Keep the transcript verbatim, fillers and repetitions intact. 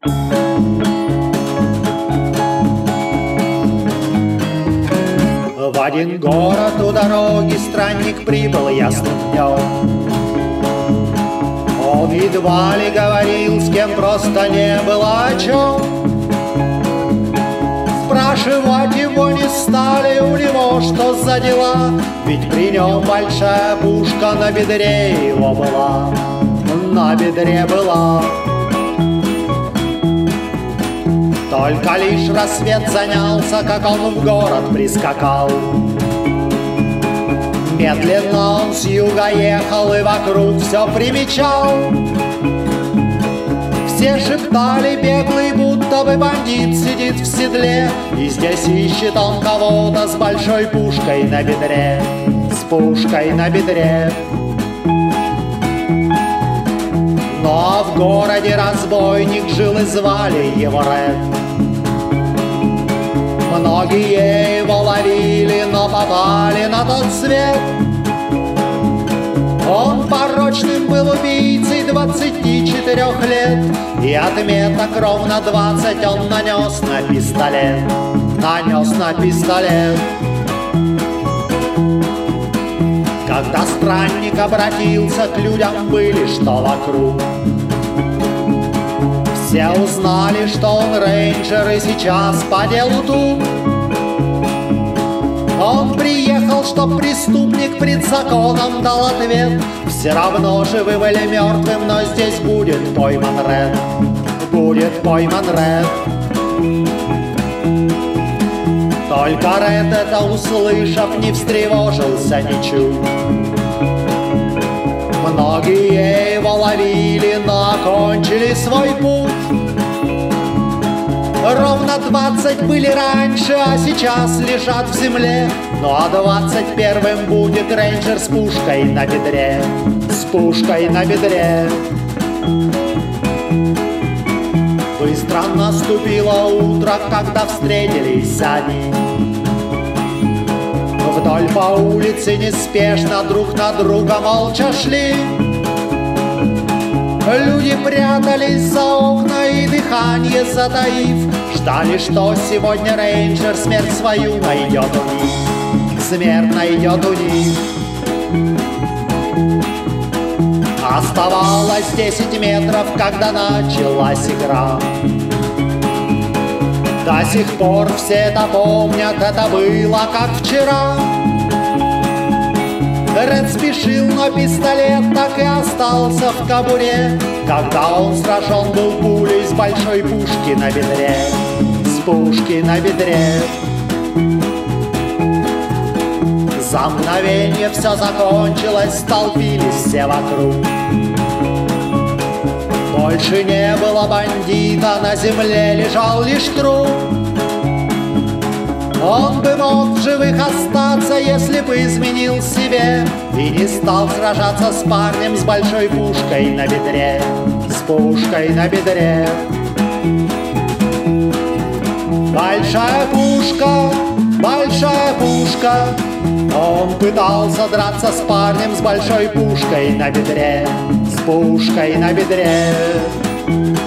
В один город у дороги странник прибыл ясным днем. Он едва ли говорил, с кем просто не было о чем. Спрашивать его не стали, у него что за дела, ведь при нем большая пушка на бедре его была, на бедре была. Только лишь рассвет занялся, как он в город прискакал. Медленно он с юга ехал и вокруг все примечал. Все шептали, беглый, будто бы бандит сидит в седле, и здесь ищет он кого-то с большой пушкой на бедре, с пушкой на бедре. Но в городе разбойник жил и звали его Ред. Многие его ловили, но попали на тот свет. Он порочным был убийцей двадцати четырёх лет, и отметок ровно двадцать он нанес на пистолет, нанес на пистолет. Когда странник обратился к людям, были что вокруг. Все узнали, что он рейнджер и сейчас по делу тут. Он приехал, чтоб преступник пред законом дал ответ. Все равно живым или мертвым, но здесь будет пойман Ред, будет пойман Ред. Только Ред это услышав, не встревожился ничуть. Многие его ловили, но окончили свой путь. Ровно двадцать были раньше, а сейчас лежат в земле. Ну а двадцать первым будет рейнджер с пушкой на бедре, с пушкой на бедре. Быстро наступило утро, когда встретились они. Вдоль по улице неспешно друг на друга молча шли. Люди прятались за окна и, дыхание затаив, ждали, что сегодня рейнджер смерть свою найдет у них, смерть найдет у них. Оставалось десять метров, когда началась игра. До сих пор все это помнят, это было как вчера. Ред спешил, но пистолет так и остался в кобуре, когда он сражен был пулей с большой пушки на бедре, с пушки на бедре. За мгновенье все закончилось, столпились все вокруг. Больше не было бандита, на земле лежал лишь труп. Он бы мог в живых остаться, если бы изменил себе и не стал сражаться с парнем с большой пушкой на бедре, с пушкой на бедре. Большая пушка, большая пушка. Он пытался драться с парнем с большой пушкой на бедре, с пушкой на бедре.